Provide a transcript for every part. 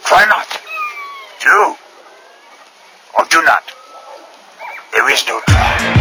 Try not. Do or do not. There is no try.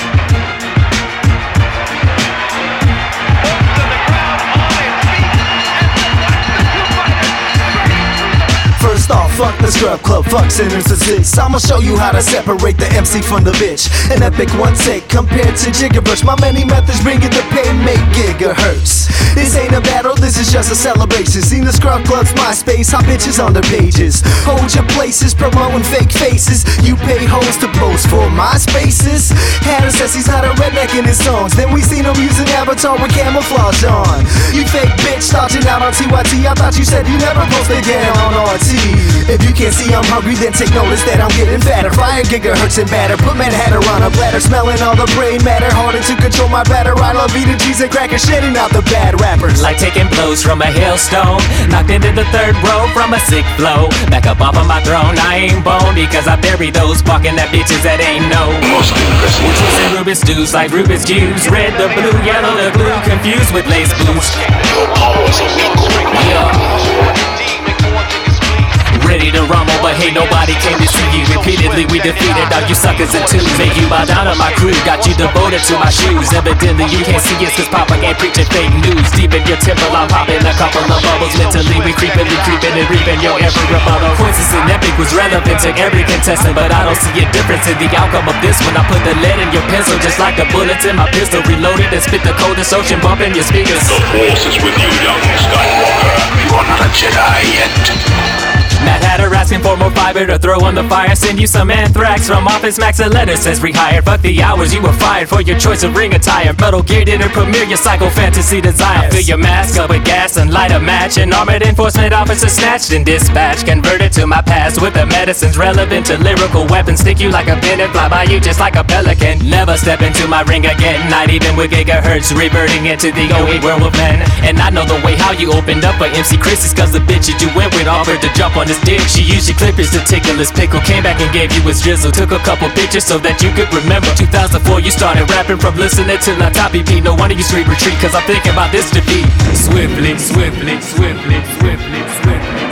First off, fuck the scrub club, fuck sinners assist. I'ma show you how to separate the MC from the bitch. An epic one take compared to Gigaverse. My many methods bring it to pay and make gigahertz. This ain't a battle, this is just a celebration. Seen the scrub club's MySpace, hot bitches on their pages. Hold your places, promoting fake faces. You pay hoes to post for MySpaces. Hatter says he's not a redneck in his songs. Then we seen him use an avatar with camouflage on. You fake bitch, starting out on TYT. I thought you said you never post again on RT. If you can't see I'm hungry, then take notice that I'm getting fatter. Fire gigahertz and batter, put Mad Hatter on a platter. Smelling all the brain matter, harder to control my batter. I love eating cheese and crackers, shitting out the bad rappers. Like taking blows from a hailstone, knocked into the third row from a sick flow. Back up off of my throne, I ain't bone, because I bury those barking at bitches that ain't no. Witches and Rubik's dudes like Rubik's cubes. Red, the blue, yellow, the blue, confused with lace blues. Your powers are equal. Ready to rumble, but hey, nobody came to see you. Repeatedly we defeated all you suckers in twos. Make you bow down to my crew, got you devoted to my shoes. Evidently you can't see us cause Papa ain't preaching fake news. Deep in your temple I'm popping a couple of bubbles. Mentally we creeping and reaping your every rebuttal. Coincidence and epic was relevant to every contestant, but I don't see a difference in the outcome of this when I put the lead in your pencil, just like the bullets in my pistol. Reloaded and spit the coldest ocean bumping your speakers. The force is with you, young Skywalker. You are not a Jedi yet. Mad Hatter asking for more fiber to throw on the fire. Send you some anthrax from Office Max. A letter says rehired. Fuck the hours, you were fired for your choice of ring attire. Metal Gear didn't premiere your psycho fantasy desire. Fill your mask up with gas and light a match. An armored enforcement officer snatched and dispatched. Converted to my past with the medicines relevant to lyrical weapons. Stick you like a pin and fly by you just like a pelican. Never step into my ring again, not even with gigahertz. Reverting into the 08 werewolf man. And I know the way how you opened up for MC Chris is cause the bitch that you went with offered to jump on his dick. She used your clippers to tickle his pickle. Came back and gave you his drizzle. Took a couple pictures so that you could remember 2004 you started rapping from listening to La Top EP. No wonder you street retreat cause I'm thinking about this defeat. Swiftly, swiftly, swiftly, swiftly, swiftly.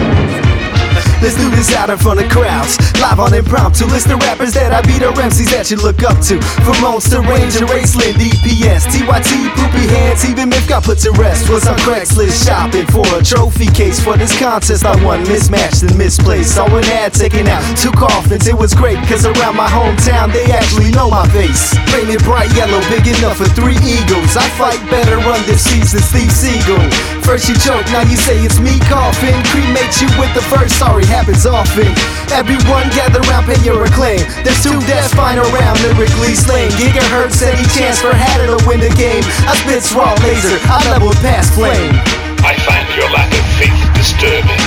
Let's do this out in front of crowds, live on impromptu. List the rappers that I beat or MCs that you look up to. From Monster Ranger, Raceland, DPS, TYT, Poopy Hands, even Myth got put to rest. Was on Craigslist shopping for a trophy case for this contest. I won, mismatched and misplaced. Saw an ad taking out 2 coffins. It was great cause around my hometown they actually know my face. Painted bright yellow, big enough for 3 eagles. I fight better run this season, Steve Seagal. First you choke, now you say it's me coughing. Cremate you with the first, sorry, happens often. Everyone gather round, pay your acclaim. There's 2 deaths flying around, lyrically slain. Gigahertz, any chance for Hatter to win the game. I spit raw laser, I level past flame. I find your lack of faith disturbing.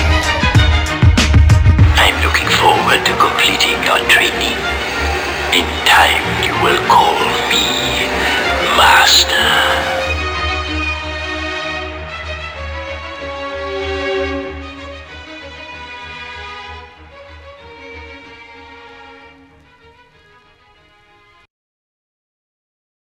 I'm looking forward to completing your training. In time you will call me Master.